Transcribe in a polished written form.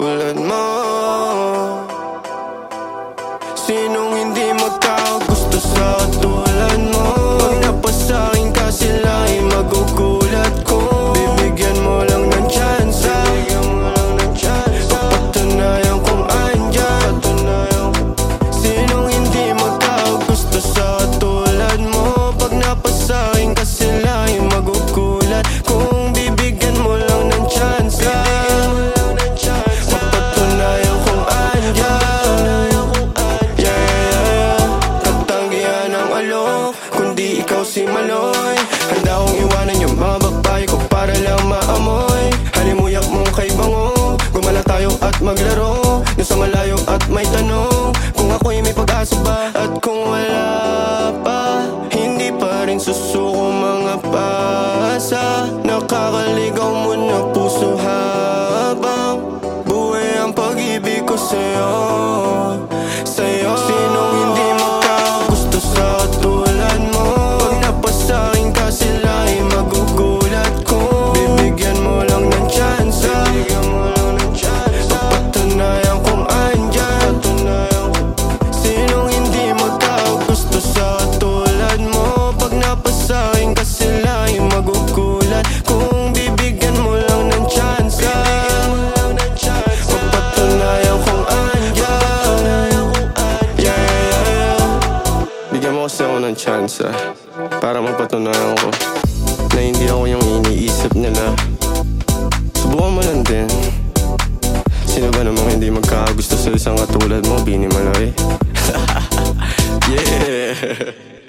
tulad mo. Sinong hindi magkagusto sa tulad mo? Pag napasakin ka sila ay magugulat ko. Bibigyan mo lang ng chance, papatunayan kung andyan. Sinong hindi magkagusto sa tulad mo? Pag napasakin ka sila ay magugulat. Kung bibigyan mo lang ng chance, papatunayan kung andyan. Tatanggihan ang alok, kundi ikaw si Maloy. Handa kong iwanan yung mga babae ko para lang maamoy. Halimuyak mong kay bango, gumala tayo at maglaro. Doon sa malayo at may tanong, kung ako'y may pag-asa ba? At kung wala pa, hindi pa rin susuko mga pasa. Nakakaligaw mo na puso habang buhay ang pag-ibig ko sa'yo. Sinong hindi magkagusto sa tulad mo? Pag napasakin ka sila ay magugulat ko. Bibigyan mo lang ng chance, papatunayan kung andyan. Sinong hindi magkagusto sa tulad mo? Pag napasakin ka sila ay magugulat. Kung bibigyan mo lang ng chance, papatunayan kung andyan. Bigyan mo kasi ako ng chance, para mapatunayan ko na hindi ako yung iniisip nila. Subukan mo lang din. Sino ba namang hindi magkakagusto sa isang katulad mo, Bini Maloy? Yeah.